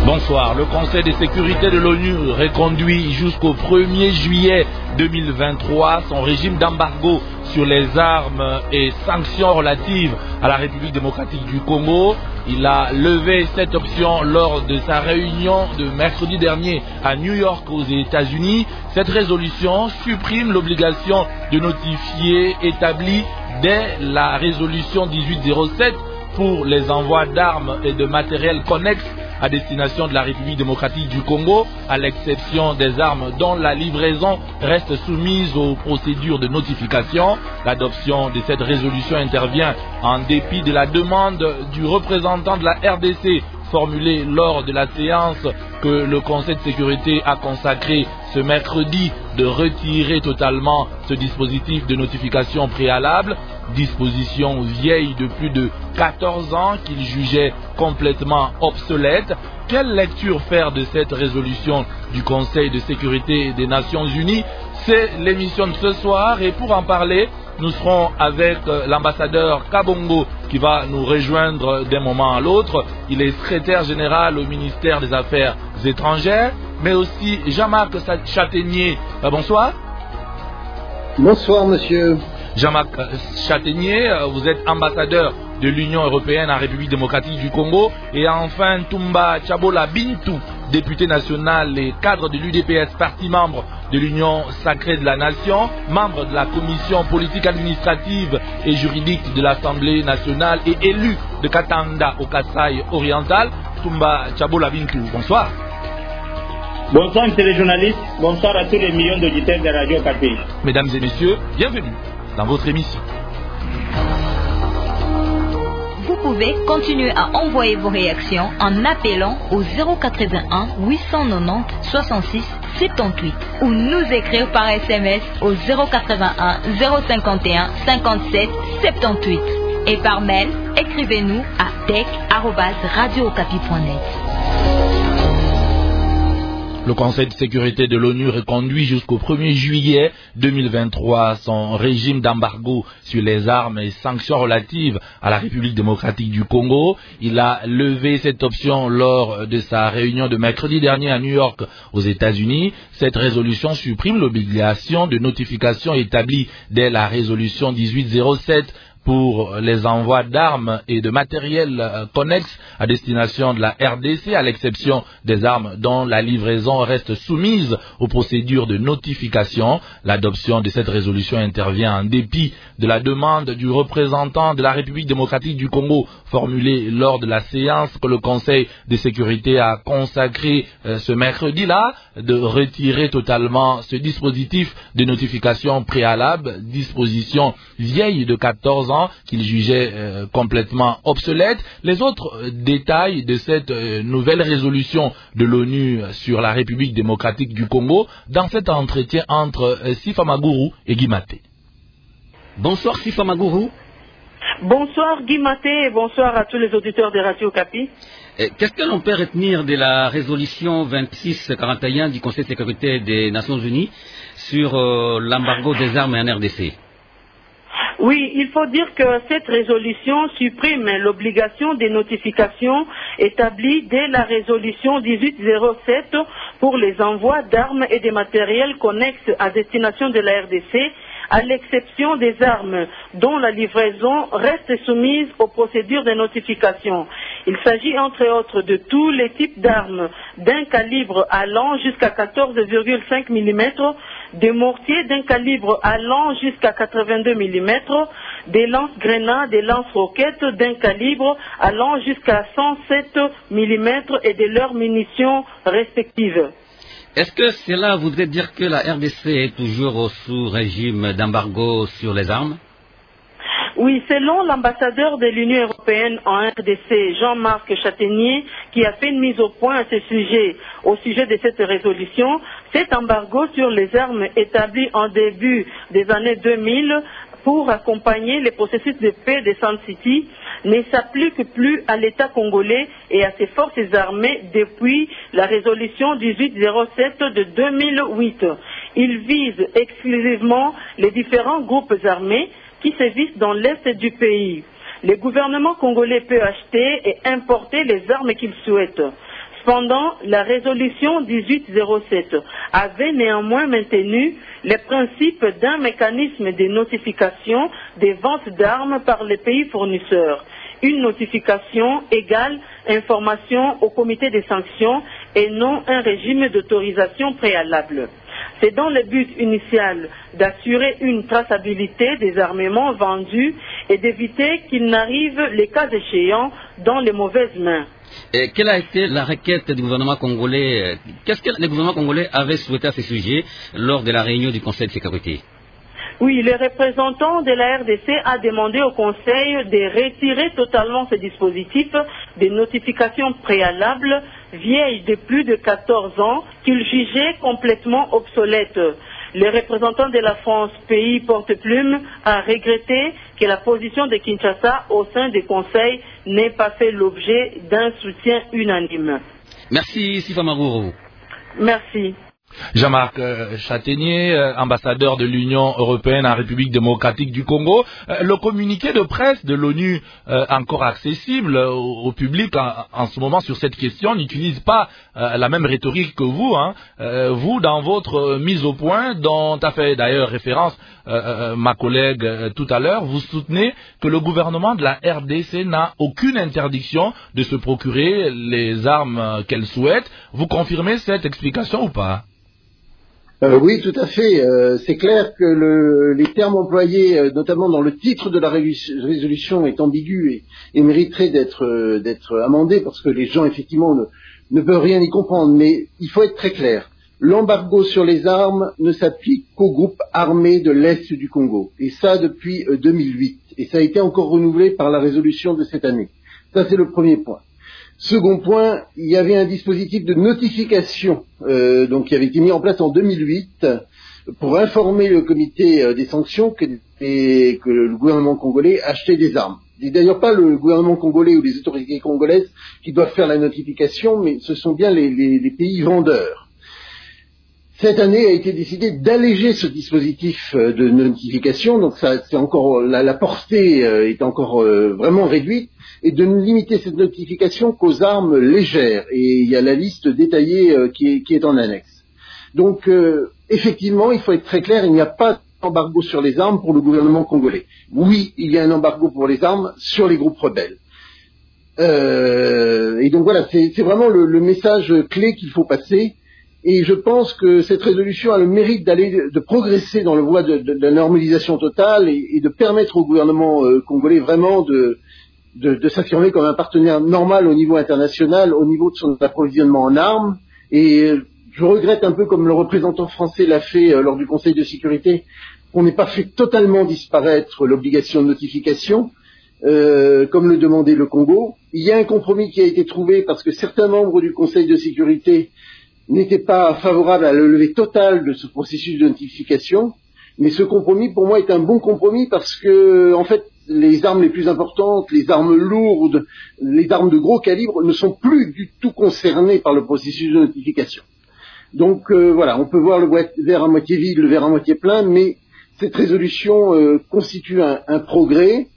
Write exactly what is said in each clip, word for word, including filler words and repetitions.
Bonsoir. Le Conseil de sécurité de l'ONU reconduit jusqu'au premier juillet deux mille vingt-trois son régime d'embargo sur les armes et sanctions relatives à la République démocratique du Congo. Il a levé cette option lors de sa réunion de mercredi dernier à New York aux États-Unis. Cette résolution supprime l'obligation de notifier établie dès la résolution dix-huit zéro sept pour les envois d'armes et de matériel connexe à destination de la République démocratique du Congo, à l'exception des armes dont la livraison reste soumise aux procédures de notification. L'adoption de cette résolution intervient en dépit de la demande du représentant de la R D C formulée lors de la séance que le Conseil de sécurité a consacré ce mercredi de retirer totalement ce dispositif de notification préalable, disposition vieille de plus de quatorze ans qu'il jugeait complètement obsolète. Quelle lecture faire de cette résolution du Conseil de sécurité des Nations Unies? C'est l'émission de ce soir et pour en parler, nous serons avec l'ambassadeur Kabongo qui va nous rejoindre d'un moment à l'autre. Il est secrétaire général au ministère des Affaires étrangères, mais aussi Jean-Marc Châtaignier. Bonsoir. Bonsoir, monsieur. Jean-Marc Châtaignier, vous êtes ambassadeur de l'Union européenne en République démocratique du Congo. Et enfin, Toumba Tchabola Bintou, député national et cadre de l'U D P S, parti membre de l'Union sacrée de la Nation, membre de la commission politique administrative et juridique de l'Assemblée nationale et élu de Katanga au Kasaï oriental. Toumba Tchabola Bintou, bonsoir. Bonsoir, monsieur les journalistes. Bonsoir à tous les millions d'auditeurs de Radio Okapi. Mesdames et messieurs, bienvenue dans votre émission. Vous pouvez continuer à envoyer vos réactions en appelant au zéro quatre-vingt-un huit cent quatre-vingt-dix soixante-six soixante-dix-huit ou nous écrire par S M S au zéro quatre-vingt-un zéro cinquante et un cinquante-sept soixante-dix-huit et par mail, écrivez-nous à tech arobase radio okapi point net. Le Conseil de sécurité de l'ONU reconduit jusqu'au premier juillet deux mille vingt-trois son régime d'embargo sur les armes et sanctions relatives à la République démocratique du Congo. Il a levé cette option lors de sa réunion de mercredi dernier à New York aux États-Unis. Cette résolution supprime l'obligation de notification établie dès la résolution dix-huit zéro sept pour les envois d'armes et de matériel connexe à destination de la R D C, à l'exception des armes dont la livraison reste soumise aux procédures de notification. L'adoption de cette résolution intervient en dépit de la demande du représentant de la République démocratique du Congo formulée lors de la séance que le Conseil de sécurité a consacré euh, ce mercredi-là, de retirer totalement ce dispositif de notification préalable, disposition vieille de quatorze ans, qu'il jugeait euh, complètement obsolète. Les autres euh, détails de cette euh, nouvelle résolution de l'ONU sur la République démocratique du Congo dans cet entretien entre euh, Sifa Maguru et Guy Maté. Bonsoir Sifa Maguru. Bonsoir Guy Maté et bonsoir à tous les auditeurs de Radio Okapi. Qu'est-ce que l'on peut retenir de la résolution vingt-six quarante et un du Conseil de sécurité des Nations Unies sur euh, l'embargo des armes en R D C? Oui, il faut dire que cette résolution supprime l'obligation des notifications établies dès la résolution dix-huit zéro sept pour les envois d'armes et de matériels connexes à destination de la R D C, à l'exception des armes dont la livraison reste soumise aux procédures de notification. Il s'agit entre autres de tous les types d'armes d'un calibre allant jusqu'à quatorze virgule cinq millimètres, des mortiers d'un calibre allant jusqu'à quatre-vingt-deux millimètres, des lance-grenades, des lance-roquettes d'un calibre allant jusqu'à cent sept millimètres et de leurs munitions respectives. Est-ce que cela voudrait dire que la R D C est toujours sous régime d'embargo sur les armes? Oui, selon l'ambassadeur de l'Union européenne en R D C, Jean-Marc Châtaignier, qui a fait une mise au point à ce sujet, au sujet de cette résolution, cet embargo sur les armes établi en début des années deux mille pour accompagner les processus de paix de Sun City ne s'applique plus à l'État congolais et à ses forces armées depuis la résolution dix-huit zéro sept de deux mille huit. Il vise exclusivement les différents groupes armés qui sévissent dans l'est du pays. Le gouvernement congolais peut acheter et importer les armes qu'il souhaite. Cependant, la résolution dix-huit zéro sept avait néanmoins maintenu les principes d'un mécanisme de notification des ventes d'armes par les pays fournisseurs. Une notification égale information au comité des sanctions et non un régime d'autorisation préalable. C'est dans le but initial d'assurer une traçabilité des armements vendus et d'éviter qu'ils n'arrivent, les cas échéants, dans les mauvaises mains. Et quelle a été la requête du gouvernement congolais? Qu'est-ce que le gouvernement congolais avait souhaité à ce sujet lors de la réunion du Conseil de sécurité? Oui, le représentant de la R D C a demandé au Conseil de retirer totalement ce dispositif de notification préalable vieille de plus de quatorze ans qu'il jugeait complètement obsolète. Le représentant de la France, pays porte-plume, a regretté que la position de Kinshasa au sein du Conseil n'ait pas fait l'objet d'un soutien unanime. Merci, Sifa Marourou. Merci. Jean-Marc euh, Châtaignier, euh, ambassadeur de l'Union européenne en République démocratique du Congo. Euh, le communiqué de presse de l'ONU, euh, encore accessible au, au public en, en ce moment sur cette question, n'utilise pas euh, la même rhétorique que vous. Hein. Euh, vous, dans votre euh, mise au point, dont a fait d'ailleurs référence euh, euh, ma collègue euh, tout à l'heure, vous soutenez que le gouvernement de la R D C n'a aucune interdiction de se procurer les armes euh, qu'elle souhaite. Vous confirmez cette explication ou pas? Euh, oui, tout à fait. Euh, c'est clair que le, les termes employés, euh, notamment dans le titre de la résolution, est ambigu et, et mériterait d'être, euh, d'être amendé parce que les gens, effectivement, ne, ne peuvent rien y comprendre. Mais il faut être très clair. L'embargo sur les armes ne s'applique qu'aux groupes armés de l'Est du Congo. Et ça depuis euh, deux mille huit. Et ça a été encore renouvelé par la résolution de cette année. Ça, c'est le premier point. Second point, il y avait un dispositif de notification euh, donc qui avait été mis en place en deux mille huit pour informer le comité euh, des sanctions que, et, que le gouvernement congolais achetait des armes. C'est d'ailleurs pas le gouvernement congolais ou les autorités congolaises qui doivent faire la notification, mais ce sont bien les, les, les pays vendeurs. Cette année a été décidé d'alléger ce dispositif de notification, donc ça, c'est encore la, la portée euh, est encore euh, vraiment réduite, et de ne limiter cette notification qu'aux armes légères. Et il y a la liste détaillée euh, qui, est, qui est en annexe. Donc, euh, effectivement, il faut être très clair, il n'y a pas d'embargo sur les armes pour le gouvernement congolais. Oui, il y a un embargo pour les armes sur les groupes rebelles. Euh, et donc voilà, c'est, c'est vraiment le, le message clé qu'il faut passer. Et je pense que cette résolution a le mérite d'aller, de progresser dans la voie de, de, de la normalisation totale et, et de permettre au gouvernement euh, congolais vraiment de, de, de s'affirmer comme un partenaire normal au niveau international, au niveau de son approvisionnement en armes. Et je regrette un peu, comme le représentant français l'a fait euh, lors du Conseil de sécurité, qu'on n'ait pas fait totalement disparaître l'obligation de notification, euh, comme le demandait le Congo. Il y a un compromis qui a été trouvé parce que certains membres du Conseil de sécurité n'était pas favorable à la levée totale de ce processus de notification, mais ce compromis, pour moi, est un bon compromis parce que, en fait, les armes les plus importantes, les armes lourdes, les armes de gros calibre ne sont plus du tout concernées par le processus de notification. Donc, euh, voilà, on peut voir le verre à moitié vide, le verre à moitié plein, mais cette résolution euh, constitue un, un progrès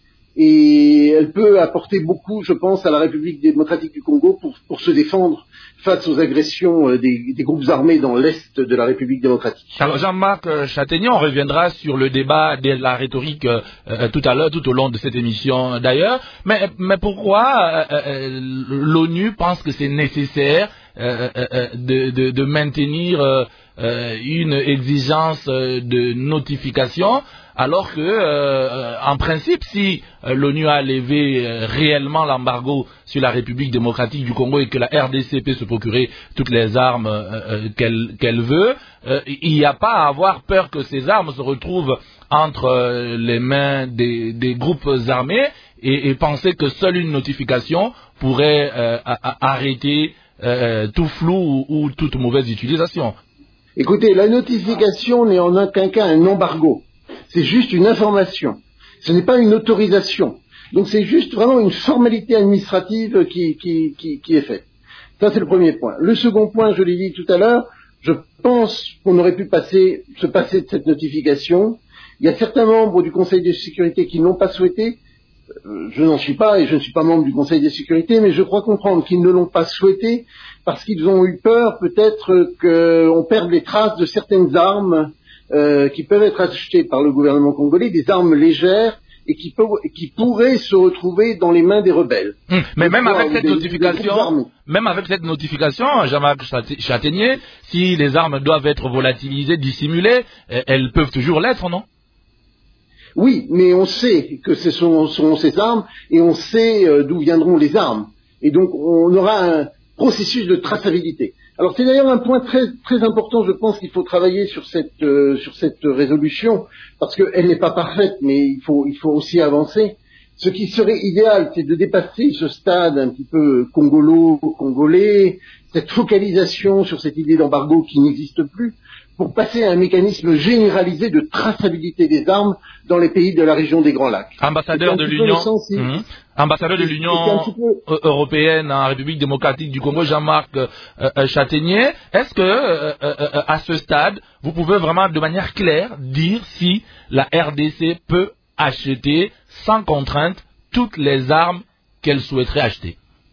et elle peut apporter beaucoup, je pense, à la République démocratique du Congo pour, pour se défendre face aux agressions des, des groupes armés dans l'Est de la République démocratique. Alors Jean-Marc Châtaignier, on reviendra sur le débat de la rhétorique euh, tout à l'heure, tout au long de cette émission d'ailleurs, mais, mais pourquoi euh, euh, l'ONU pense que c'est nécessaire euh, euh, de, de, de maintenir euh, une exigence de notification alors que, euh, en principe, si euh, l'ONU a levé euh, réellement l'embargo sur la République démocratique du Congo et que la R D C peut se procurer toutes les armes euh, qu'elle, qu'elle veut, euh, il n'y a pas à avoir peur que ces armes se retrouvent entre euh, les mains des, des groupes armés et, et penser que seule une notification pourrait euh, a, a, arrêter euh, tout flou ou, ou toute mauvaise utilisation. Écoutez, la notification n'est en aucun cas un embargo. C'est juste une information. Ce n'est pas une autorisation. Donc c'est juste vraiment une formalité administrative qui, qui, qui, qui est faite. Ça, c'est le premier point. Le second point, je l'ai dit tout à l'heure, je pense qu'on aurait pu passer, se passer de cette notification. Il y a certains membres du Conseil de sécurité qui n'ont pas souhaité, euh, je n'en suis pas et je ne suis pas membre du Conseil de sécurité, mais je crois comprendre qu'ils ne l'ont pas souhaité parce qu'ils ont eu peur peut-être qu'on perde les traces de certaines armes euh, qui peuvent être achetées par le gouvernement congolais, des armes légères et qui, peut, qui pourraient se retrouver dans les mains des rebelles. Hum, mais même avec, cette des, notification, des même avec cette notification, Jean-Marc Châtaignier, si les armes doivent être volatilisées, dissimulées, elles peuvent toujours l'être, non? Oui, mais on sait que ce sont, sont ces armes et on sait euh, d'où viendront les armes. Et donc on aura un processus de traçabilité. Alors c'est d'ailleurs un point très très important, je pense qu'il faut travailler sur cette euh, sur cette résolution parce qu'elle n'est pas parfaite, mais il faut il faut aussi avancer. Ce qui serait idéal, c'est de dépasser ce stade un petit peu congolo-congolais, cette focalisation sur cette idée d'embargo qui n'existe plus, pour passer à un mécanisme généralisé de traçabilité des armes dans les pays de la région des Grands Lacs. Ambassadeur de l'Union, mmh. ambassadeur de l'Union peu... européenne en République démocratique du Congo, Jean-Marc euh, euh, Châtaignier, est-ce que euh, euh, à ce stade, vous pouvez vraiment de manière claire dire si la R D C peut acheter sans contrainte toutes les armes qu'elle souhaiterait acheter?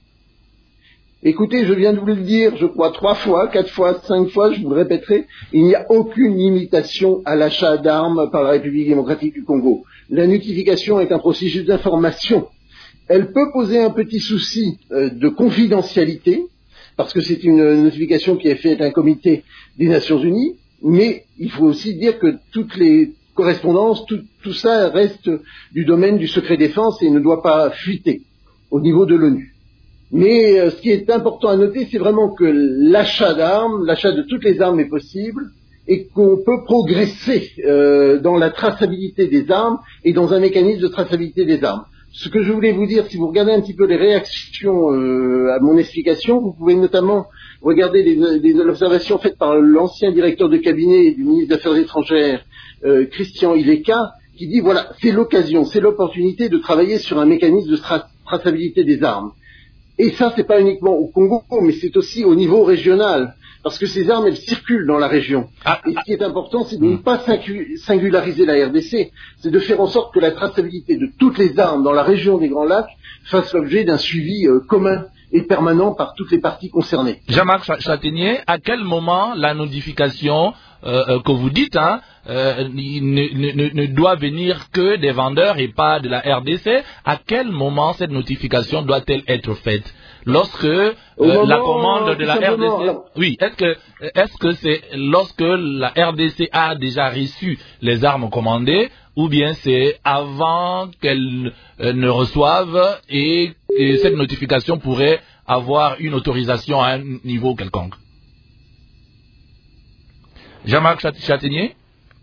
Écoutez, je viens de vous le dire, je crois trois fois, quatre fois, cinq fois, je vous le répéterai, il n'y a aucune limitation à l'achat d'armes par la République démocratique du Congo. La notification est un processus d'information. Elle peut poser un petit souci euh, de confidentialité, parce que c'est une notification qui est faite à un comité des Nations Unies, mais il faut aussi dire que toutes les correspondances, tout, tout ça reste du domaine du secret défense et ne doit pas fuiter au niveau de l'ONU. Mais euh, ce qui est important à noter, c'est vraiment que l'achat d'armes, l'achat de toutes les armes est possible et qu'on peut progresser euh, dans la traçabilité des armes et dans un mécanisme de traçabilité des armes. Ce que je voulais vous dire, si vous regardez un petit peu les réactions euh, à mon explication, vous pouvez notamment regarder les, les observations faites par l'ancien directeur de cabinet du ministre des Affaires étrangères, euh, Christian Ileka, qui dit voilà, c'est l'occasion, c'est l'opportunité de travailler sur un mécanisme de tra- traçabilité des armes. Et ça, c'est pas uniquement au Congo, mais c'est aussi au niveau régional, parce que ces armes, elles circulent dans la région. Ah, et ce qui est important, c'est de ne pas singulariser la R D C, c'est de faire en sorte que la traçabilité de toutes les armes dans la région des Grands Lacs fasse l'objet d'un suivi euh, commun et permanent par toutes les parties concernées. Jean-Marc Châtaignier, à quel moment la notification euh, euh, que vous dites hein, euh, ne, ne, ne doit venir que des vendeurs et pas de la R D C? À quel moment cette notification doit-elle être faite? Lorsque euh, moment, la commande de la R D C... Alors... Oui, est-ce que est-ce que c'est lorsque la R D C a déjà reçu les armes commandées, ou bien c'est avant qu'elle euh, ne reçoive et, et cette notification pourrait avoir une autorisation à un niveau quelconque? Jean-Marc Châtaignier?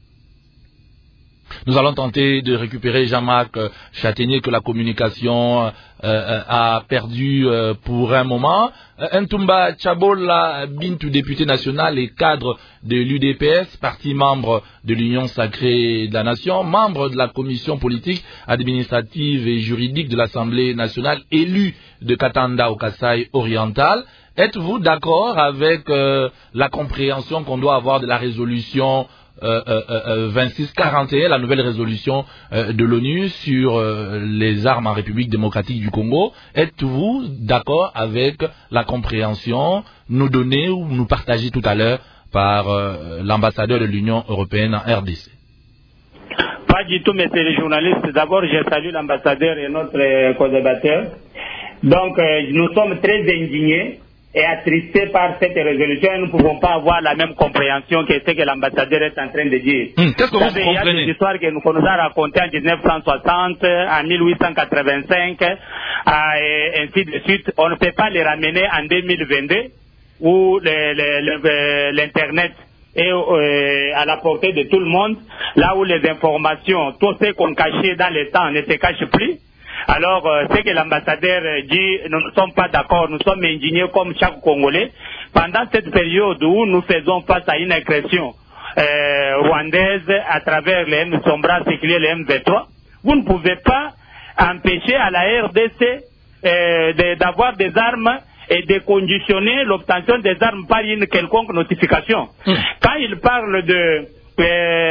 Nous allons tenter de récupérer Jean-Marc Châtaignier que la communication euh, a perdu euh, pour un moment. Euh, Ntumba Tchabola Bintou, député national et cadre de l'U D P S, parti membre de l'Union sacrée de la Nation, membre de la commission politique, administrative et juridique de l'Assemblée nationale, élu de Katanda au Kasaï oriental. Êtes-vous d'accord avec euh, la compréhension qu'on doit avoir de la résolution euh, euh, euh, vingt-six quarante et un, la nouvelle résolution euh, de l'ONU sur euh, les armes en République démocratique du Congo? Êtes-vous d'accord avec la compréhension nous donnée ou nous partagée tout à l'heure par euh, l'ambassadeur de l'Union européenne en R D C? Pas du tout, messieurs les journalistes. D'abord, je salue l'ambassadeur et notre euh, co-débatteur. Donc, euh, nous sommes très indignés et attristés par cette résolution, et nous ne pouvons pas avoir la même compréhension que ce que l'ambassadeur est en train de dire. Hum, qu'est-ce que vous, vous comprenez? Il y a des histoires que nous, qu'on nous a racontées en dix-neuf cent soixante, en mille huit cent quatre-vingt-cinq, euh, et ainsi de suite. On ne peut pas les ramener en deux mille vingt-deux, où le, le, le, l'Internet est euh, à la portée de tout le monde, là où les informations, tout ce qu'on cachait dans le temps ne se cache plus. Alors, euh, ce que l'ambassadeur dit, nous ne sommes pas d'accord, nous sommes indignés comme chaque Congolais. Pendant cette période où nous faisons face à une agression euh, rwandaise à travers les M Sombra, séculaire les M vingt-trois, vous ne pouvez pas empêcher à la R D C euh, de, d'avoir des armes et de conditionner l'obtention des armes par une quelconque notification. Mmh. Quand il parle de... Euh,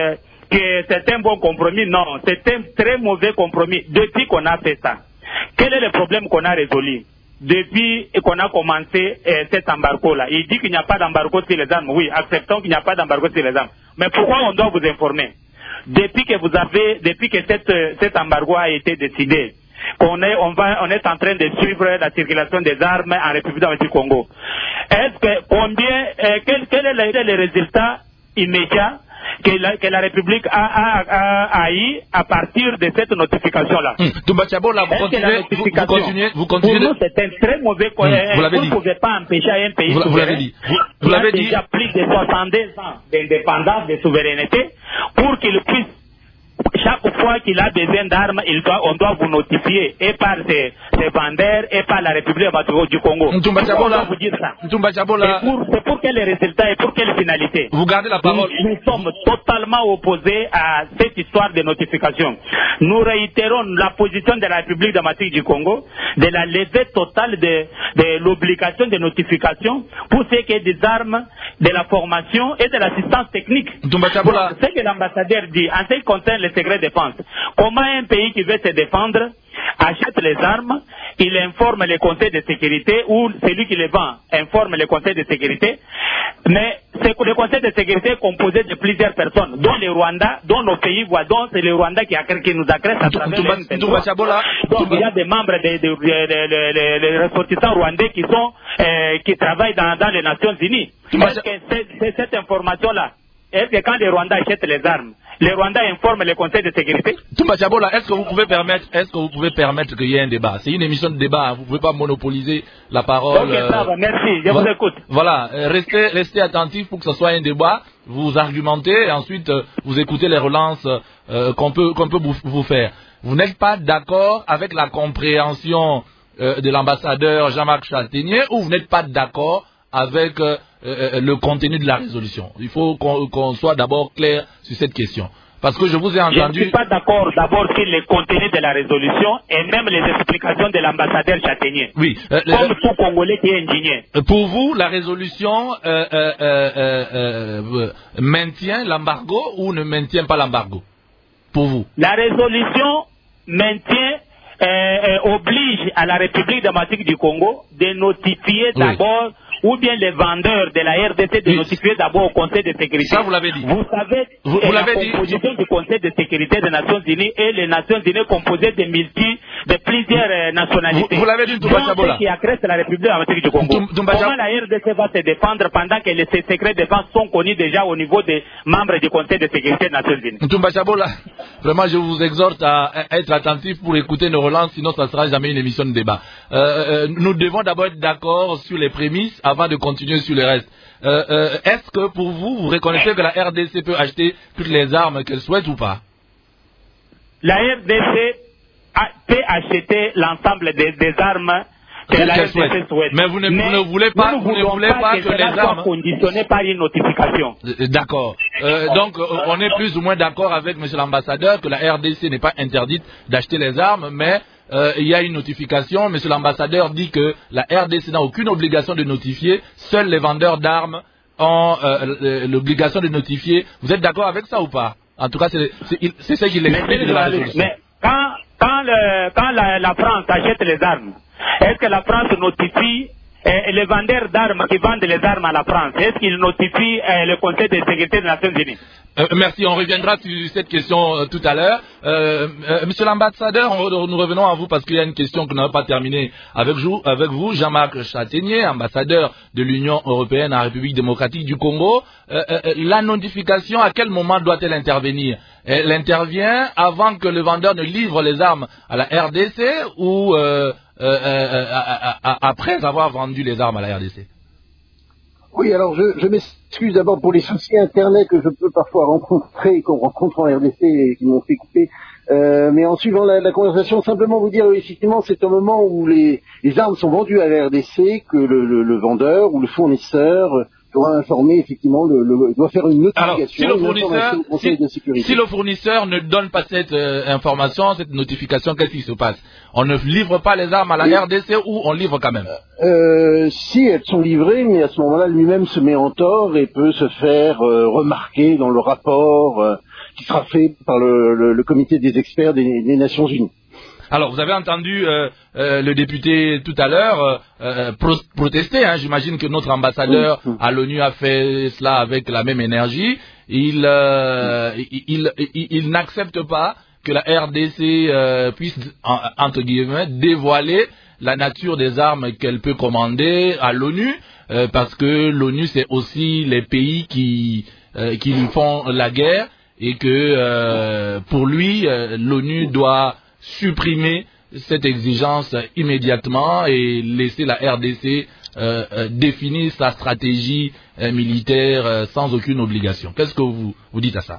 que c'est un bon compromis. Non, c'est un très mauvais compromis. Depuis qu'on a fait ça, quel est le problème qu'on a résolu? Depuis qu'on a commencé euh, cet embargo-là, il dit qu'il n'y a pas d'embargo sur les armes. Oui, acceptons qu'il n'y a pas d'embargo sur les armes. Mais pourquoi on doit vous informer? Depuis que vous avez, depuis que cette, cet embargo a été décidé, qu'on est, on va, on est en train de suivre la circulation des armes en République démocratique du Congo. Est-ce que combien, euh, quel, quel est le, le résultat immédiat que la, que la République a, a, a, a eu à partir de cette notification-là? Hum. Toumba Tchabola, vous continuez, vous, vous continuez, vous continuez. Pour nous, c'est un très mauvais. Hum. Vous l'avez dit. Vous ne pouvez pas empêcher un pays. Vous, vous l'avez dit. Vous, vous l'avez dit. Il y a déjà plus de soixante-deux ans d'indépendance, de souveraineté, pour qu'il puisse. Chaque fois qu'il a besoin d'armes, on doit vous notifier, et par ses, ses vendeurs, et par la République du Congo. Toumba Tchabola, vous dire ça. Toumba Tchabola. C'est pour quels résultats et pour quelle finalité? Vous gardez la parole. Nous, nous sommes totalement opposés à cette histoire de notification. Nous réitérons la position de la République démocratique du Congo de la levée totale de, de l'obligation de notification pour ce qui est des armes, de la formation et de l'assistance technique. Toumba Tchabola. Ce que l'ambassadeur dit en ce qui concerne le secret de défense. Comment un pays qui veut se défendre achète les armes, il informe les conseils de sécurité ou celui qui les vend informe les conseils de sécurité, mais c'est le conseil de sécurité composé de plusieurs personnes, dont le Rwanda, dont nos pays voisins, c'est le Rwanda qui, a, qui nous agresse à travers les M vingt-trois. Donc il y a des membres des de, de, de, de, de ressortissants rwandais qui sont euh, qui travaillent dans, dans les Nations Unies. Est-ce que c'est, c'est cette information-là? Est-ce que quand les Rwandais achètent les armes, les Rwandais informent les conseils de sécurité? Toumba Tchabola, est-ce que vous pouvez permettre, est-ce que vous pouvez permettre qu'il y ait un débat? C'est une émission de débat, hein. Vous ne pouvez pas monopoliser la parole. Ok, ça va, merci, je voilà. vous écoute. Voilà, restez, restez attentifs pour que ce soit un débat. Vous argumentez et ensuite euh, vous écoutez les relances euh, qu'on peut, qu'on peut vous, vous faire. Vous n'êtes pas d'accord avec la compréhension euh, de l'ambassadeur Jean-Marc Châtaignier ou vous n'êtes pas d'accord avec euh, euh, le contenu de la résolution? Il faut qu'on, qu'on soit d'abord clair sur cette question. Parce que je vous ai entendu... Je ne suis pas d'accord d'abord sur le contenu de la résolution et même les explications de l'ambassadeur Châtaignier. Oui. Euh, Comme le, tout Congolais qui est ingénieur. Pour vous, la résolution euh, euh, euh, euh, maintient l'embargo ou ne maintient pas l'embargo? Pour vous? La résolution maintient, euh, euh, oblige à la République démocratique du Congo de notifier oui. d'abord, ou bien les vendeurs de la R D C de oui. notifier d'abord au Conseil de sécurité. Ça, vous l'avez dit. Vous savez, vous, vous la l'avez composition dit. du Conseil de sécurité des Nations Unies et les Nations Unies composées de multi, de plusieurs euh, nationalités. Vous, vous l'avez dit, Toumba Tchabola. qui accrète la République démocratique du Congo. Toumba Comment la R D C va se défendre pendant que les secrets de défense sont connus déjà au niveau des membres du Conseil de sécurité des Nations Unies? Toumba Tchabola, vraiment, je vous exhorte à être attentif pour écouter nos relances, sinon ça ne sera jamais une émission de débat. Euh, euh, nous devons d'abord être d'accord sur les prémices avant de continuer sur le reste. Euh, euh, est-ce que pour vous, vous reconnaissez que la R D C peut acheter toutes les armes qu'elle souhaite ou pas? La R D C a, peut acheter l'ensemble des, des armes que la R D C souhaite. souhaite. Mais vous ne, Mais vous ne voulez pas, nous vous ne voulez pas, pas que, que les armes soient conditionnées par une notification. D'accord. Euh, donc on est plus ou moins d'accord avec Monsieur l'ambassadeur que la R D C n'est pas interdite d'acheter les armes, mais Euh, il y a une notification. Monsieur l'ambassadeur dit que la R D C n'a aucune obligation de notifier. Seuls les vendeurs d'armes ont euh, l'obligation de notifier. Vous êtes d'accord avec ça ou pas? En tout cas, c'est, c'est, c'est ça qu'il explique de la résolution. Mais quand, quand, le, quand la, la France achète les armes, est-ce que la France notifie euh, les vendeurs d'armes qui vendent les armes à la France? Est-ce qu'ils notifient euh, le Conseil de sécurité des Nations Unies? Euh, merci, on reviendra sur cette question euh, tout à l'heure. Euh, euh, monsieur l'ambassadeur, on, nous revenons à vous parce qu'il y a une question que nous n'avons pas terminée avec vous, avec vous, Jean-Marc Châtaignier, ambassadeur de l'Union européenne en République démocratique du Congo. Euh, euh, la notification, à quel moment doit-elle intervenir? Elle intervient avant que le vendeur ne livre les armes à la R D C ou euh, euh, euh, à, à, à, après avoir vendu les armes à la R D C? Oui, alors je, je m'excuse d'abord pour les soucis internet que je peux parfois rencontrer, qu'on rencontre en R D C et qui m'ont fait couper. Euh, mais en suivant la, la conversation, simplement vous dire, effectivement, c'est un moment où les, les armes sont vendues à la R D C, que le, le, le vendeur ou le fournisseur doit informer, effectivement, le, le, doit faire une notification. Alors, si le fournisseur, au Conseil si, de sécurité. Si le fournisseur ne donne pas cette euh, information, cette notification, qu'est-ce qui se passe? On ne livre pas les armes à la oui. R D C ou on livre quand même? euh, Si elles sont livrées, mais à ce moment-là, lui-même se met en tort et peut se faire euh, remarquer dans le rapport. Euh, qui sera fait par le, le, le comité des experts des, des Nations Unies. Alors, vous avez entendu euh, euh, le député tout à l'heure euh, pro protester. Hein. J'imagine que notre ambassadeur oui. à l'ONU a fait cela avec la même énergie. Il, euh, oui. il, il, il, il n'accepte pas que la R D C euh, puisse, en, entre guillemets, dévoiler la nature des armes qu'elle peut commander à l'ONU, euh, parce que l'ONU, c'est aussi les pays qui, euh, qui lui font la guerre, et que euh, pour lui, euh, l'ONU doit supprimer cette exigence immédiatement et laisser la R D C euh, euh, définir sa stratégie euh, militaire euh, sans aucune obligation. Qu'est-ce que vous, vous dites à ça?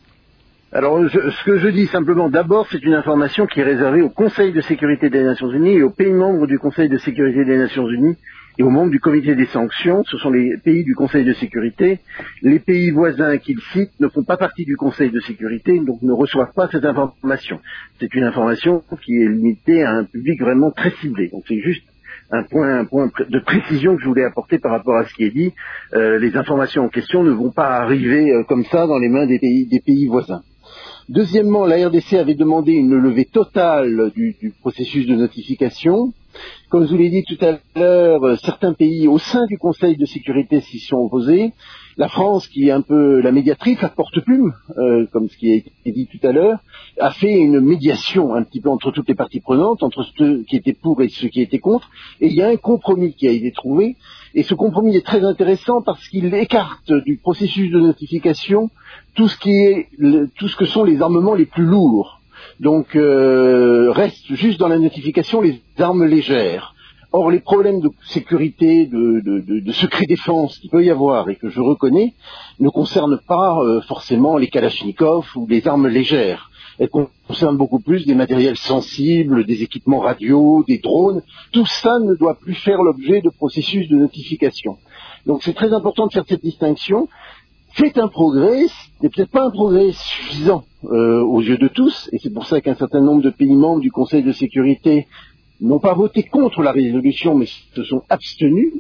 Alors, je, ce que je dis simplement, d'abord, c'est une information qui est réservée au Conseil de sécurité des Nations Unies et aux pays membres du Conseil de sécurité des Nations Unies et aux membres du comité des sanctions. Ce sont les pays du Conseil de sécurité. Les pays voisins qu'ils citent ne font pas partie du Conseil de sécurité, donc ne reçoivent pas cette information. C'est une information qui est limitée à un public vraiment très ciblé. Donc c'est juste un point, un point de précision que je voulais apporter par rapport à ce qui est dit. Euh, les informations en question ne vont pas arriver euh, comme ça dans les mains des pays, des pays voisins. Deuxièmement, la R D C avait demandé une levée totale du, du processus de notification. Comme je vous l'ai dit tout à l'heure, certains pays au sein du Conseil de sécurité s'y sont opposés. La France, qui est un peu la médiatrice, la porte-plume, euh, comme ce qui a été dit tout à l'heure, a fait une médiation un petit peu entre toutes les parties prenantes, entre ceux qui étaient pour et ceux qui étaient contre. Et il y a un compromis qui a été trouvé. Et ce compromis est très intéressant parce qu'il écarte du processus de notification tout ce qui est, le, tout ce que sont les armements les plus lourds. Donc, euh, restent juste dans la notification les armes légères. Or, les problèmes de sécurité, de, de, de, de secret défense qu'il peut y avoir et que je reconnais, ne concernent pas euh, forcément les Kalachnikov ou les armes légères. Elles concernent beaucoup plus des matériels sensibles, des équipements radio, des drones. Tout ça ne doit plus faire l'objet de processus de notification. Donc, c'est très important de faire cette distinction. C'est un progrès, mais peut-être pas un progrès suffisant euh, aux yeux de tous, et c'est pour ça qu'un certain nombre de pays membres du Conseil de sécurité n'ont pas voté contre la résolution, mais se sont abstenus.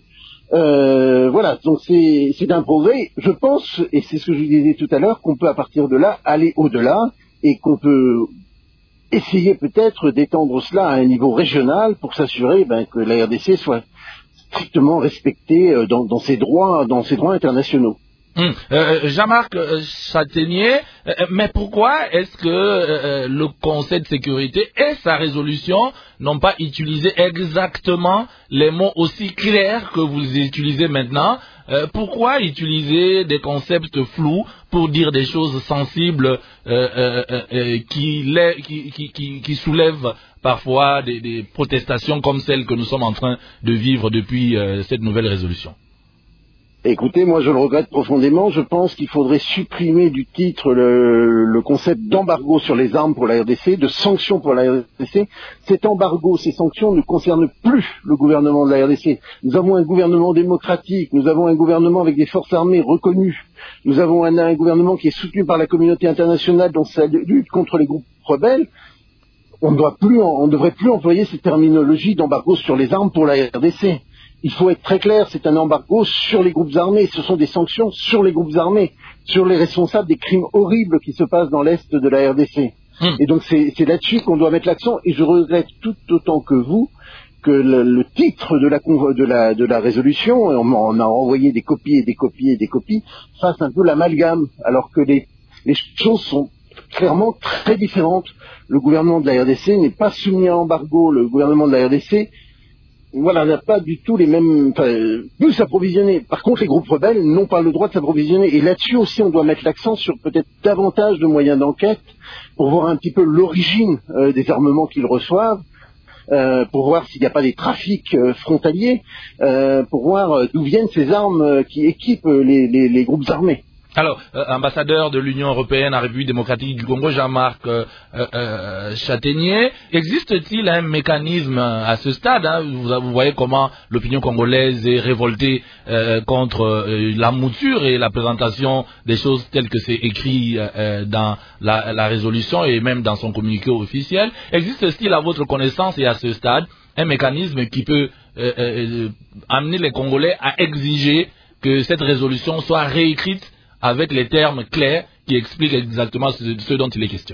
Euh, voilà, donc c'est, c'est un progrès. Je pense, et c'est ce que je vous disais tout à l'heure, qu'on peut à partir de là aller au-delà, et qu'on peut essayer peut-être d'étendre cela à un niveau régional pour s'assurer ben, que la R D C soit strictement respectée dans, dans ses droits, dans ses droits internationaux. Hum. Euh, Jean-Marc euh, Châtaignier, euh, mais pourquoi est-ce que euh, le Conseil de sécurité et sa résolution n'ont pas utilisé exactement les mots aussi clairs que vous utilisez maintenant? euh, Pourquoi utiliser des concepts flous pour dire des choses sensibles euh, euh, euh, qui, les, qui, qui, qui, qui soulèvent parfois des, des protestations comme celles que nous sommes en train de vivre depuis euh, cette nouvelle résolution? Écoutez, moi je le regrette profondément. Je pense qu'il faudrait supprimer du titre le, le concept d'embargo sur les armes pour la R D C, de sanctions pour la R D C. Cet embargo, ces sanctions ne concernent plus le gouvernement de la R D C. Nous avons un gouvernement démocratique, nous avons un gouvernement avec des forces armées reconnues, nous avons un, un gouvernement qui est soutenu par la communauté internationale dans sa lutte contre les groupes rebelles. On ne doit plus, on ne devrait plus employer cette terminologie d'embargo sur les armes pour la R D C. Il faut être très clair, c'est un embargo sur les groupes armés, ce sont des sanctions sur les groupes armés, sur les responsables des crimes horribles qui se passent dans l'Est de la R D C. Mmh. Et donc c'est, c'est là-dessus qu'on doit mettre l'accent, et je regrette tout autant que vous que le, le titre de la, de, la, de la résolution, et on, on a envoyé des copies et des copies et des copies, fasse un peu l'amalgame, alors que les, les choses sont clairement très différentes. Le gouvernement de la R D C n'est pas soumis à embargo, le gouvernement de la R D C voilà, n'a pas du tout les mêmes, enfin, peut s'approvisionner. Par contre, les groupes rebelles n'ont pas le droit de s'approvisionner. Et là-dessus aussi, on doit mettre l'accent sur peut-être davantage de moyens d'enquête pour voir un petit peu l'origine euh, des armements qu'ils reçoivent, euh, pour voir s'il n'y a pas des trafics euh, frontaliers, euh, pour voir euh, d'où viennent ces armes euh, qui équipent les, les, les groupes armés. Alors, euh, ambassadeur de l'Union européenne en République démocratique du Congo, Jean-Marc euh, euh, Châtaignier, existe-t-il un mécanisme à ce stade, hein, vous, vous voyez comment l'opinion congolaise est révoltée euh, contre euh, la mouture et la présentation des choses telles que c'est écrit euh, dans la, la résolution et même dans son communiqué officiel. Existe-t-il à votre connaissance et à ce stade un mécanisme qui peut euh, euh, amener les Congolais à exiger que cette résolution soit réécrite avec les termes clairs qui explique exactement ce, ce dont il est question.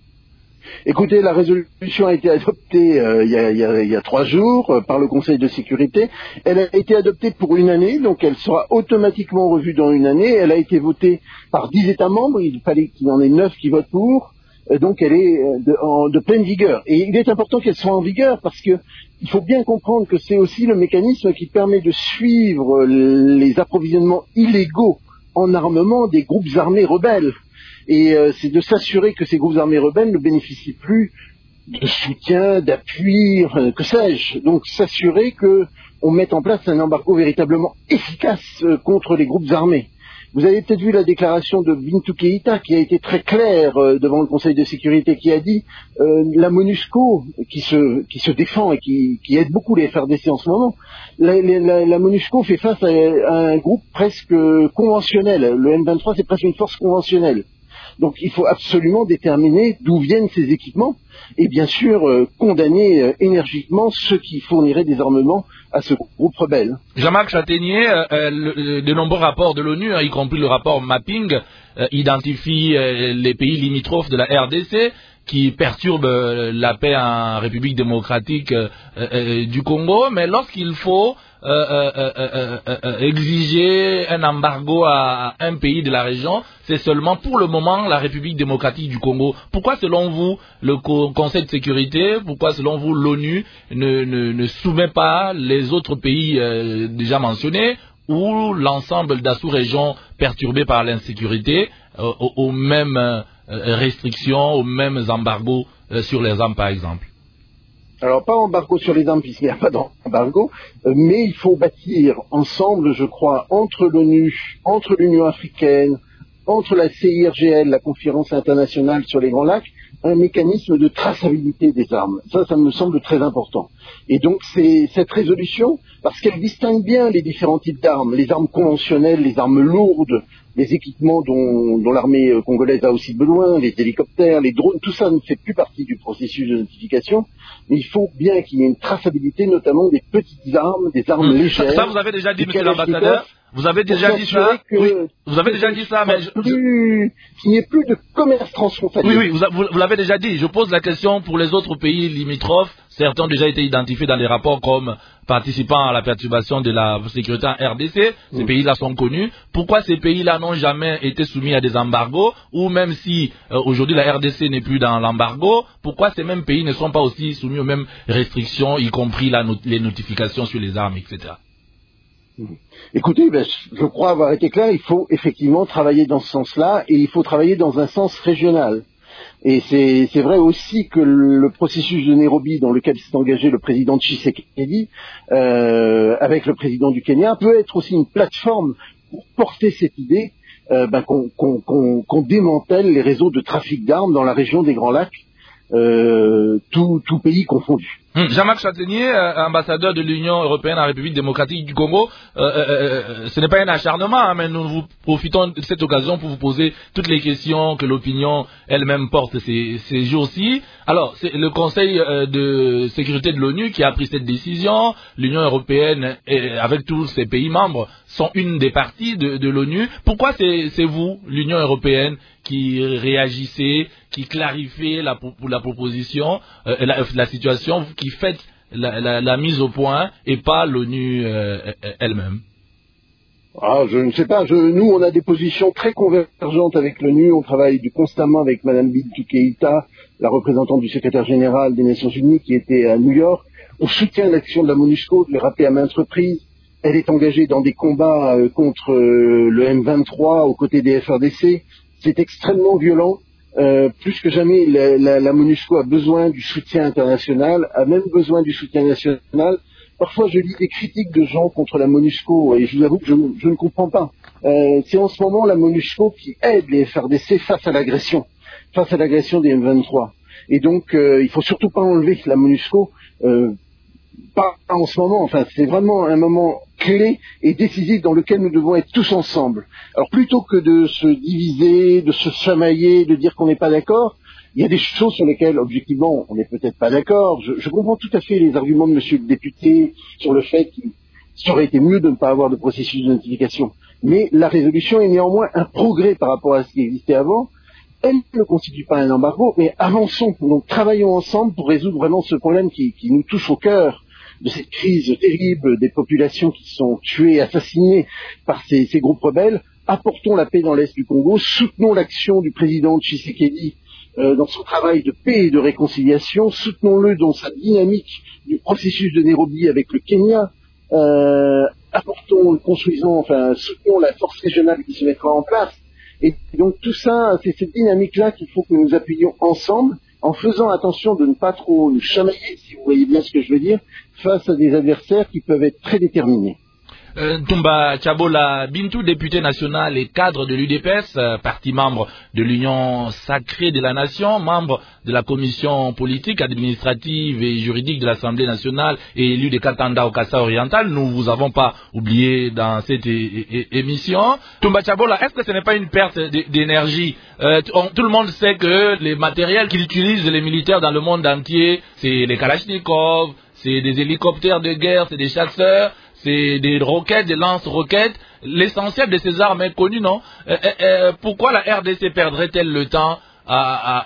Écoutez, la résolution a été adoptée euh, il, y a, il, y a, il y a trois jours euh, par le Conseil de sécurité. Elle a été adoptée pour une année, donc elle sera automatiquement revue dans une année. Elle a été votée par dix États membres, il fallait qu'il y en ait neuf qui votent pour, euh, donc elle est de, en, de pleine vigueur. Et il est important qu'elle soit en vigueur parce que il faut bien comprendre que c'est aussi le mécanisme qui permet de suivre les approvisionnements illégaux en armement des groupes armés rebelles. Et euh, c'est de s'assurer que ces groupes armés rebelles ne bénéficient plus de soutien, d'appui, enfin, que sais-je. Donc s'assurer qu'on mette en place un embargo véritablement efficace euh, contre les groupes armés. Vous avez peut-être vu la déclaration de Bintou Keïta qui a été très claire euh, devant le Conseil de sécurité, qui a dit euh, la MONUSCO, qui se, qui se défend et qui, qui aide beaucoup les F R D C en ce moment, la, la, la MONUSCO fait face à, à un groupe presque conventionnel. Le M vingt-trois, c'est presque une force conventionnelle. Donc il faut absolument déterminer d'où viennent ces équipements et bien sûr euh, condamner euh, énergiquement ceux qui fourniraient des armements à ce groupe rebelle. Jean-Marc Châtaignier, euh, le, de nombreux rapports de l'ONU, hein, y compris le rapport Mapping, euh, identifient euh, les pays limitrophes de la R D C qui perturbent euh, la paix en République démocratique euh, euh, du Congo, mais lorsqu'il faut Euh, euh, euh, euh, euh, euh, exiger un embargo à, à un pays de la région, c'est seulement pour le moment la République démocratique du Congo. Pourquoi selon vous le co- Conseil de sécurité, pourquoi selon vous l'ONU ne, ne, ne soumet pas les autres pays euh, déjà mentionnés ou l'ensemble de la sous-région perturbée par l'insécurité euh, aux, aux mêmes euh, restrictions, aux mêmes embargos euh, sur les armes par exemple? Alors, pas embargo sur les armes, puisqu'il n'y a pas d'embargo, euh, mais il faut bâtir ensemble, je crois, entre l'ONU, entre l'Union africaine, entre la C I R G L, la Conférence internationale sur les Grands Lacs, un mécanisme de traçabilité des armes. Ça, ça me semble très important. Et donc, c'est cette résolution, parce qu'elle distingue bien les différents types d'armes, les armes conventionnelles, les armes lourdes, les équipements dont, dont l'armée congolaise a aussi besoin, les hélicoptères, les drones, tout ça ne fait plus partie du processus de notification, mais il faut bien qu'il y ait une traçabilité, notamment des petites armes, des armes mmh. légères. Ça, vous avez déjà dit, monsieur l'ambassadeur, vous avez déjà dit ça, oui, vous avez déjà dit ça, mais je, plus, qu'il n'y ait plus de commerce transfrontalier. Oui, oui, vous, vous, vous l'avez déjà dit. Je pose la question pour les autres pays limitrophes. Certains ont déjà été identifiés dans les rapports comme participant à la perturbation de la sécurité en R D C. Ces mmh. pays-là sont connus. Pourquoi ces pays-là n'ont jamais été soumis à des embargos, ou même si euh, aujourd'hui la R D C n'est plus dans l'embargo, pourquoi ces mêmes pays ne sont pas aussi soumis aux mêmes restrictions, y compris la not- les notifications sur les armes, et cetera. Écoutez, ben, je crois avoir été clair, il faut effectivement travailler dans ce sens-là, et il faut travailler dans un sens régional. Et c'est, c'est vrai aussi que le processus de Nairobi, dans lequel s'est engagé le président Tshisekedi, euh, avec le président du Kenya, peut être aussi une plateforme pour porter cette idée euh, ben, qu'on, qu'on, qu'on, qu'on démantèle les réseaux de trafic d'armes dans la région des Grands Lacs, euh, tout, tout pays confondu. Jean-Marc Châtaignier, euh, ambassadeur de l'Union européenne en République démocratique du Congo, euh, euh, euh, ce n'est pas un acharnement, hein, mais nous vous profitons de cette occasion pour vous poser toutes les questions que l'opinion elle-même porte ces, ces jours-ci. Alors, c'est le Conseil euh, de sécurité de l'ONU qui a pris cette décision. L'Union européenne, et avec tous ses pays membres, sont une des parties de, de l'ONU. Pourquoi c'est, c'est vous, l'Union européenne, qui réagissez, qui clarifiez la, la proposition, euh, la, la situation, qui faites la, la, la mise au point et pas l'ONU euh, elle-même? Ah, je ne sais pas. Je, nous, on a des positions très convergentes avec l'ONU. On travaille constamment avec Madame Bintou Keïta, la représentante du secrétaire général des Nations Unies, qui était à New York. On soutient l'action de la MONUSCO, de le rappeler à maintes reprises. Elle est engagée dans des combats euh, contre euh, le M vingt-trois aux côtés des F R D C. C'est extrêmement violent. Euh, plus que jamais, la, la, la MONUSCO a besoin du soutien international, a même besoin du soutien national. Parfois, je lis des critiques de gens contre la MONUSCO et je vous avoue que je, je ne comprends pas. Euh, c'est en ce moment la MONUSCO qui aide les F R D C face à l'agression, face à l'agression des M vingt-trois. Et donc, euh, il faut surtout pas enlever la MONUSCO, euh, pas en ce moment. Enfin, c'est vraiment un moment clé et décisif dans lequel nous devons être tous ensemble. Alors, plutôt que de se diviser, de se chamailler, de dire qu'on n'est pas d'accord, il y a des choses sur lesquelles, objectivement, on n'est peut-être pas d'accord. Je, je comprends tout à fait les arguments de monsieur le député sur le fait qu'il aurait été mieux de ne pas avoir de processus de notification. mais la résolution est néanmoins un progrès par rapport à ce qui existait avant. Elle ne constitue pas un embargo, mais avançons, donc travaillons ensemble pour résoudre vraiment ce problème qui, qui nous touche au cœur de cette crise terrible des populations qui sont tuées, assassinées par ces, ces groupes rebelles. Apportons la paix dans l'Est du Congo, soutenons l'action du président Tshisekedi euh, dans son travail de paix et de réconciliation, soutenons-le dans sa dynamique du processus de Nairobi avec le Kenya, euh, apportons, construisons, enfin, soutenons la force régionale qui se mettra en place. Et donc tout ça, c'est cette dynamique-là qu'il faut que nous appuyions ensemble, en faisant attention de ne pas trop nous chamailler, si vous voyez bien ce que je veux dire, face à des adversaires qui peuvent être très déterminés. Euh, Toumba Tchabola Bintou, député national et cadre de l'U D P S, euh, parti membre de l'Union sacrée de la Nation, membre de la commission politique, administrative et juridique de l'Assemblée nationale et élu de Katanda au Kassai oriental. Nous vous avons pas oublié dans cette é é émission. Toumba Tchabola, est-ce que ce n'est pas une perte d'énergie? euh, Tout le monde sait que les matériels qu'utilisent les militaires dans le monde entier, c'est les Kalachnikov, c'est des hélicoptères de guerre, c'est des chasseurs, c'est des roquettes, des lance-roquettes. L'essentiel de ces armes est connu, non? euh, euh, Pourquoi la R D C perdrait-elle le temps à,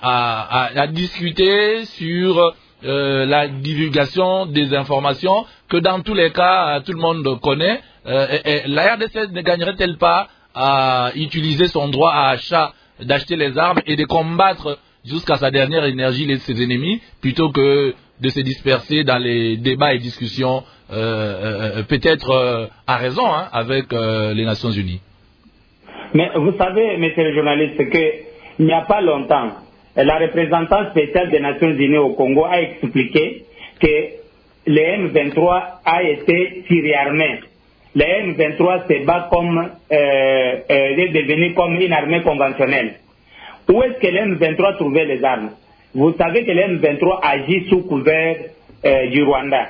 à, à, à discuter sur euh, la divulgation des informations que dans tous les cas, tout le monde connaît? euh, et, et La R D C ne gagnerait-elle pas à utiliser son droit à achat, d'acheter les armes et de combattre jusqu'à sa dernière énergie ses ennemis, plutôt que de se disperser dans les débats et discussions, euh, euh, peut-être euh, à raison, hein, avec euh, les Nations Unies? Mais vous savez, monsieur le journaliste, qu'il n'y a pas longtemps, la représentante spéciale des Nations Unies au Congo a expliqué que le M vingt-trois a été surarmé. Le M vingt-trois se bat comme, euh, euh, est devenu comme une armée conventionnelle. Où est-ce que le M vingt-trois trouvait les armes? Vous savez que le M vingt-trois agit sous couvert euh, du Rwanda.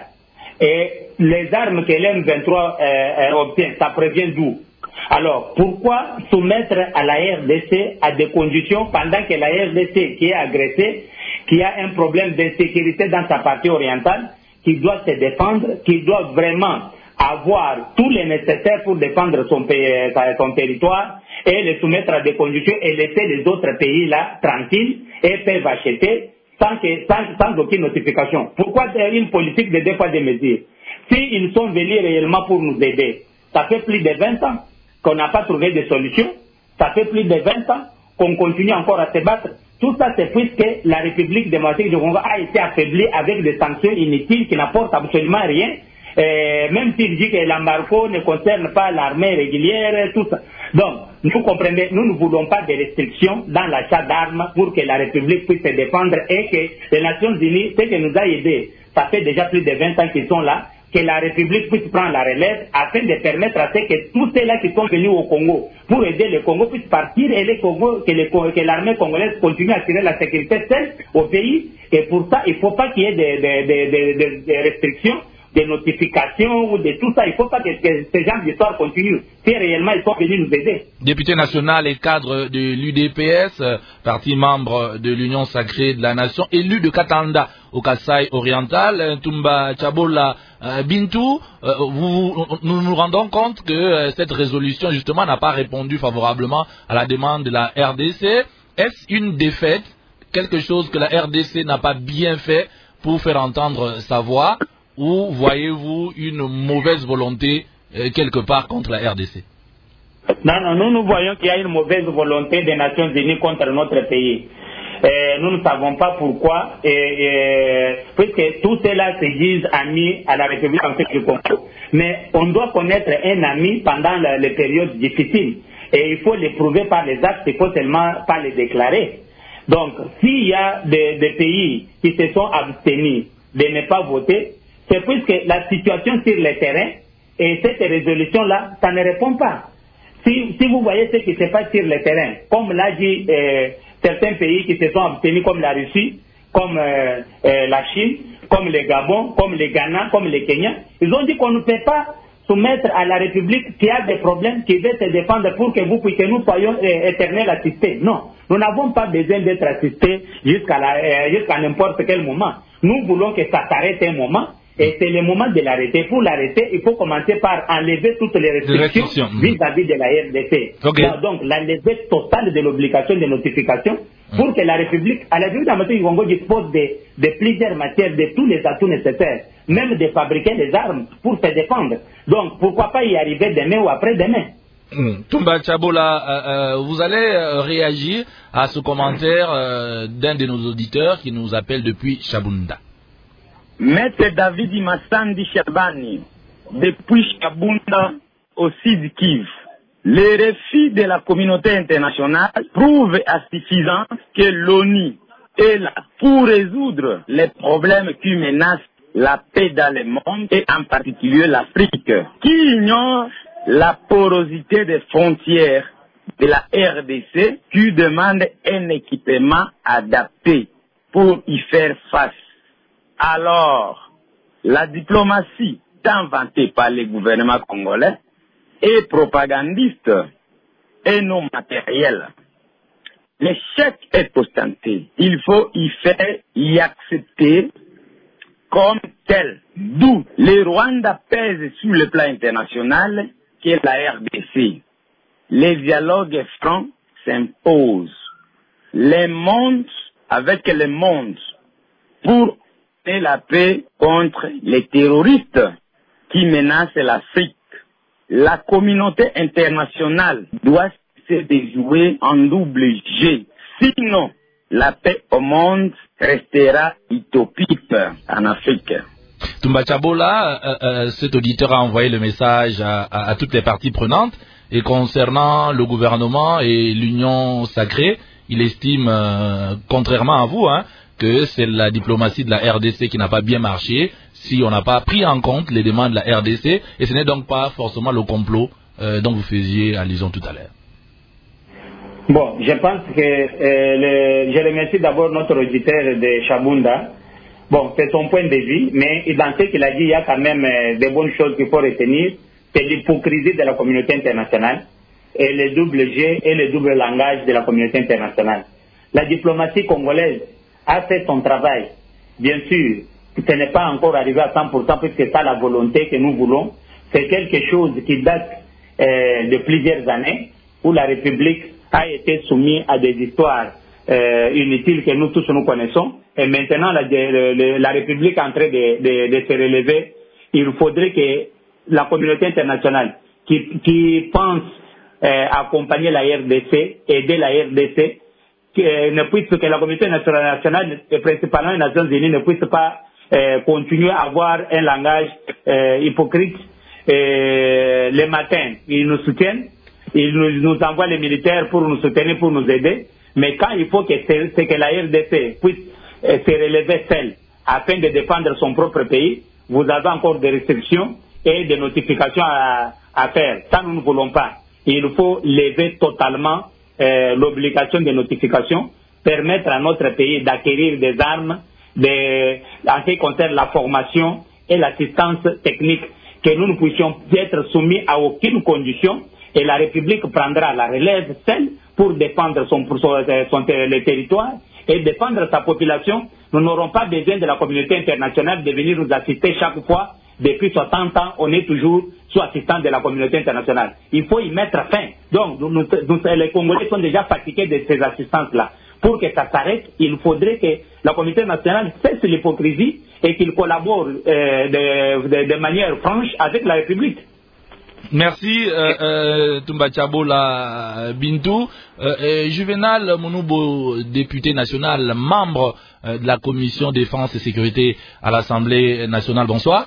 Et les armes que le M vingt-trois euh, euh, obtient, ça provient d'où? Alors, pourquoi soumettre à la R D C à des conditions pendant que la R D C qui est agressée, qui a un problème d'insécurité dans sa partie orientale, qui doit se défendre, qui doit vraiment avoir tous les nécessaires pour défendre son, pays, son territoire, et les soumettre à des conditions et laisser les autres pays là tranquilles et peuvent acheter sans, que, sans, sans aucune notification. Pourquoi une politique de deux poids deux mesures? S'ils sont venus réellement pour nous aider, ça fait plus de vingt ans qu'on n'a pas trouvé de solution, ça fait plus de vingt ans qu'on continue encore à se battre. Tout ça, c'est puisque la République démocratique du Congo a été affaiblie avec des sanctions inutiles qui n'apportent absolument rien. Euh, même s'il dit que l'embargo ne concerne pas l'armée régulière, tout ça. Donc, nous comprenez, nous ne voulons pas de restrictions dans l'achat d'armes pour que la République puisse se défendre et que les Nations Unies, ce qui nous a aidés, ça fait déjà plus de vingt ans qu'ils sont là, que la République puisse prendre la relève afin de permettre à ce que tous ceux-là qui sont venus au Congo pour aider le Congo puissent partir et les Congo, que, les, que l'armée congolaise continue à assurer la sécurité seule au pays. Et pour ça, il ne faut pas qu'il y ait des de, de, de, de restrictions, des notifications ou de tout ça. Il ne faut pas que, que ces gens d'histoire continuent si réellement ils sont venus nous aider. Député national et cadre de l'U D P S, parti membre de l'Union sacrée de la Nation, élu de Katanda au Kassai oriental, Toumba Tchabola euh, Bintou, euh, vous, nous nous rendons compte que euh, cette résolution justement n'a pas répondu favorablement à la demande de la R D C. Est-ce une défaite, quelque chose que la R D C n'a pas bien fait pour faire entendre sa voix? Ou voyez-vous une mauvaise volonté euh, quelque part contre la R D C? Non, non, nous, nous voyons qu'il y a une mauvaise volonté des Nations Unies contre notre pays. Et nous ne savons pas pourquoi, et, et, puisque tous ceux-là se disent amis à la République en fait du Congo. Mais on doit connaître un ami pendant la, les périodes difficiles. Et il faut les prouver par les actes, il faut seulement pas les déclarer. Donc, s'il y a des, des pays qui se sont abstenus de ne pas voter, c'est puisque la situation sur le terrain et cette résolution-là, ça ne répond pas. Si, si vous voyez ce qui se passe sur le terrain, comme l'a dit euh, certains pays qui se sont abstenus, comme la Russie, comme euh, euh, la Chine, comme le Gabon, comme le Ghana, comme le Kenya, ils ont dit qu'on ne peut pas soumettre à la République qui a des problèmes, qui veut se défendre pour que vous, que nous soyons euh, éternels assistés. Non, nous n'avons pas besoin d'être assistés jusqu'à euh, jusqu'à n'importe quel moment. Nous voulons que ça s'arrête un moment Et c'est le moment de l'arrêter. Pour l'arrêter, il faut commencer par enlever toutes les restrictions, restrictions. vis-à-vis de la R D C. Okay. Donc, la levée totale de l'obligation de notification pour mm. que la République, à la République du Congo dispose de, de plusieurs matières, de tous les atouts nécessaires, même de fabriquer des armes pour se défendre. Donc, pourquoi pas y arriver demain ou après-demain? Mm. Toumba Tchabola, euh, euh, vous allez euh, réagir à ce commentaire euh, d'un de nos auditeurs qui nous appelle depuis Chabunda. Maître David Massandi Chabani, depuis Chabunda au Sud Kivu, les refus de la communauté internationale prouvent à suffisance que l'ONU est là pour résoudre les problèmes qui menacent la paix dans le monde et en particulier l'Afrique, qui ignore la porosité des frontières de la R D C, qui demande un équipement adapté pour y faire face. Alors, la diplomatie tant vantée par le gouvernement congolais est propagandiste et non matérielle. L'échec est ostenté. Il faut y faire, y accepter comme tel. D'où le Rwanda pèse sur le plan international que la R D C. Les dialogues francs s'imposent. Les mondes avec les mondes pour la paix contre les terroristes qui menacent l'Afrique. La communauté internationale doit se déjouer en double G. Sinon, la paix au monde restera utopique en Afrique. Toumba Tchabola, euh, euh, cet auditeur a envoyé le message à, à, à toutes les parties prenantes et concernant le gouvernement et l'union sacrée, il estime, euh, contrairement à vous, hein, que c'est la diplomatie de la R D C qui n'a pas bien marché si on n'a pas pris en compte les demandes de la R D C, et ce n'est donc pas forcément le complot euh, dont vous faisiez allusion tout à l'heure. Bon, je pense que euh, le, je remercie d'abord notre auditeur de Chabunda. Bon, c'est son point de vue, mais dans ce qu'il a dit, il y a quand même euh, des bonnes choses qu'il faut retenir. C'est l'hypocrisie de la communauté internationale et le double G et le double langage de la communauté internationale. La diplomatie congolaise a fait son travail. Bien sûr, ce n'est pas encore arrivé à cent pour cent puisque c'est ça la volonté que nous voulons. C'est quelque chose qui date euh, de plusieurs années où la République a été soumise à des histoires euh, inutiles que nous tous nous connaissons. Et maintenant, la, la, la République est en train de, de, de se relever. Il faudrait que la communauté internationale qui, qui pense euh, accompagner la R D C, aider la R D C, que, ne puisse, que la communauté nationale, et principalement les Nations Unies, ne puisse pas euh, continuer à avoir un langage euh, hypocrite. Euh, le matin, ils nous soutiennent, ils nous, nous envoient les militaires pour nous soutenir, pour nous aider, mais quand il faut que, c'est que la R D C puisse euh, se relever seule afin de défendre son propre pays, vous avez encore des restrictions et des notifications à, à faire. Ça, nous ne voulons pas. Il faut lever totalement Euh, l'obligation de notification, permettre à notre pays d'acquérir des armes, de, en ce qui concerne la formation et l'assistance technique, que nous ne puissions être soumis à aucune condition, et la République prendra la relève seule pour défendre son, son, son, le territoire et défendre sa population. Nous n'aurons pas besoin de la communauté internationale de venir nous assister chaque fois. Depuis soixante ans, on est toujours sous assistance de la communauté internationale. Il faut y mettre fin. Donc, nous, nous, nous, les Congolais sont déjà fatigués de ces assistances-là. Pour que ça s'arrête, il faudrait que la communauté nationale cesse l'hypocrisie et qu'il collabore euh, de, de, de manière franche avec la République. Merci euh, euh, Toumba Tchabola Bintou. Euh, Juvenal Mounoubo, député national, membre euh, de la commission défense et sécurité à l'Assemblée nationale. Bonsoir.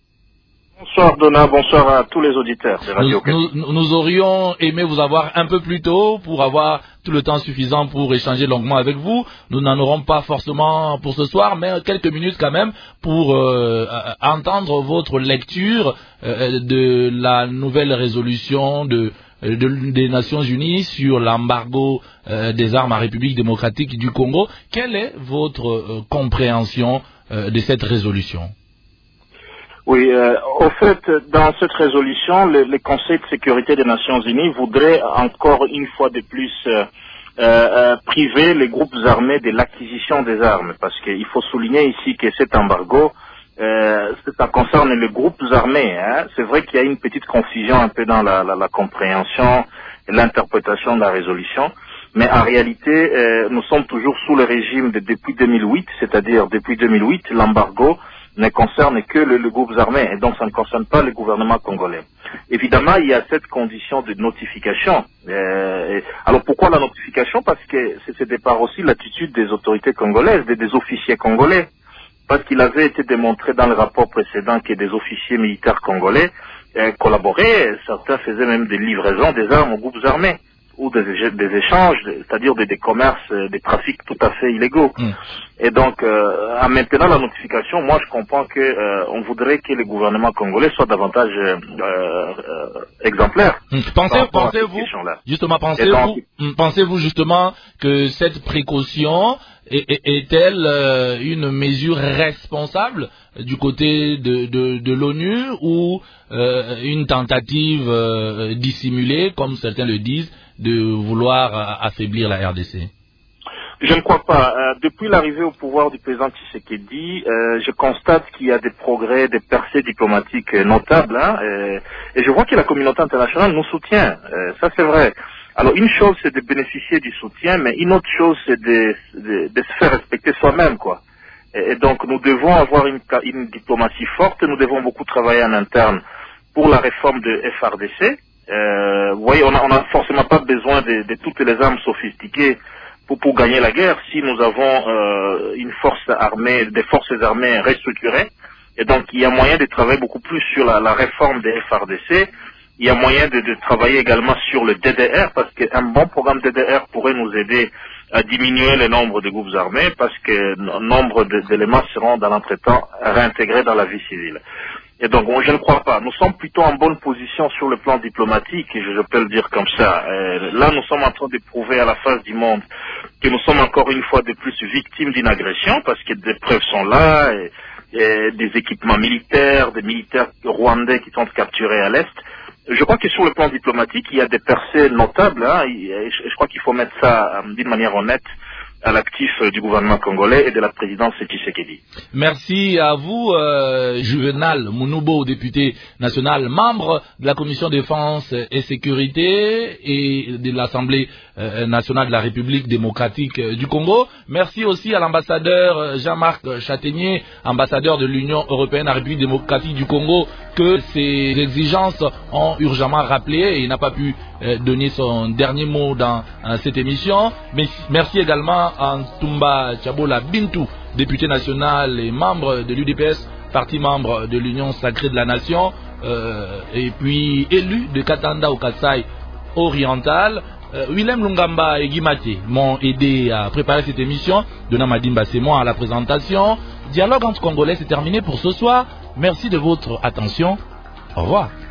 Bonsoir Donna, bonsoir à tous les auditeurs de Radio nous, nous, nous aurions aimé vous avoir un peu plus tôt pour avoir tout le temps suffisant pour échanger longuement avec vous. Nous n'en aurons pas forcément pour ce soir, mais quelques minutes quand même pour euh, entendre votre lecture euh, de la nouvelle résolution de, de, des Nations Unies sur l'embargo euh, des armes en République démocratique du Congo. Quelle est votre euh, compréhension euh, de cette résolution ? Oui, euh, au fait, dans cette résolution, le, le Conseil de sécurité des Nations Unies voudrait encore une fois de plus euh, euh, priver les groupes armés de l'acquisition des armes, parce qu'il faut souligner ici que cet embargo euh, ça concerne les groupes armés. Hein. C'est vrai qu'il y a une petite confusion un peu dans la, la, la compréhension et l'interprétation de la résolution, mais en réalité, euh, nous sommes toujours sous le régime de depuis deux mille huit, c'est-à-dire depuis deux mille huit, l'embargo ne concerne que le, le groupe armé, et donc ça ne concerne pas le gouvernement congolais. Évidemment, il y a cette condition de notification. Euh, alors pourquoi la notification? Parce que c'est de part aussi l'attitude des autorités congolaises, des, des officiers congolais, parce qu'il avait été démontré dans le rapport précédent que des officiers militaires congolais euh, collaboraient, certains faisaient même des livraisons des armes aux groupes armés, ou des, des échanges, c'est-à-dire des, des commerces, des trafics tout à fait illégaux. Mmh. Et donc, euh, en maintenant la notification, moi je comprends que euh, on voudrait que le gouvernement congolais soit davantage euh, euh, exemplaire. Mmh. Pensez, pensez-vous, justement, pensez-vous, donc, pensez-vous justement que cette précaution est, est, est-elle euh, une mesure responsable du côté de, de, de l'ONU ou euh, une tentative euh, dissimulée, comme certains le disent, de vouloir affaiblir la R D C? Je ne crois pas. Euh, depuis l'arrivée au pouvoir du président Tshisekedi, euh, je constate qu'il y a des progrès, des percées diplomatiques notables, hein, et, et je vois que la communauté internationale nous soutient. Euh, ça, c'est vrai. Alors, une chose, c'est de bénéficier du soutien, mais une autre chose, c'est de, de, de se faire respecter soi-même, quoi. Et, et donc, nous devons avoir une, une diplomatie forte. Nous devons beaucoup travailler en interne pour la réforme de F R D C. Euh, vous voyez, on n'a forcément pas besoin de, de toutes les armes sophistiquées pour, pour gagner la guerre si nous avons euh, une force armée, des forces armées restructurées. Et donc, il y a moyen de travailler beaucoup plus sur la, la réforme des F R D C. Il y a moyen de, de travailler également sur le D D R, parce qu'un bon programme D D R pourrait nous aider à diminuer le nombre de groupes armés, parce que nombre d'éléments seront dans l'entretemps réintégrés dans la vie civile. Et donc, bon, je ne crois pas. Nous sommes plutôt en bonne position sur le plan diplomatique, et je, je peux le dire comme ça. Euh, là, nous sommes en train de prouver à la face du monde que nous sommes encore une fois de plus victimes d'une agression, parce que des preuves sont là, et, et des équipements militaires, des militaires rwandais qui sont capturés à l'Est. Je crois que sur le plan diplomatique, il y a des percées notables, hein, et je, je crois qu'il faut mettre ça euh, d'une manière honnête à l'actif du gouvernement congolais et de la présidence Tshisekedi. Merci à vous, euh, Juvenal Mounoubo, député national, membre de la commission défense et sécurité et de l'Assemblée euh, nationale de la République démocratique du Congo. Merci aussi à l'ambassadeur Jean-Marc Châtaignier, ambassadeur de l'Union européenne à la République démocratique du Congo, que ses exigences ont urgemment rappelé et il n'a pas pu euh, donner son dernier mot dans euh, cette émission. Mais merci également à Ntumba Tchabola Bintou, député national et membre de l'U D P S, parti membre de l'Union sacrée de la Nation, euh, et puis élu de Katanda au Kasaï oriental. Euh, Willem Lungamba et Guy Maté m'ont aidé à préparer cette émission. Dona Madimba, c'est moi à la présentation. Dialogue entre Congolais, c'est terminé pour ce soir. Merci de votre attention. Au revoir.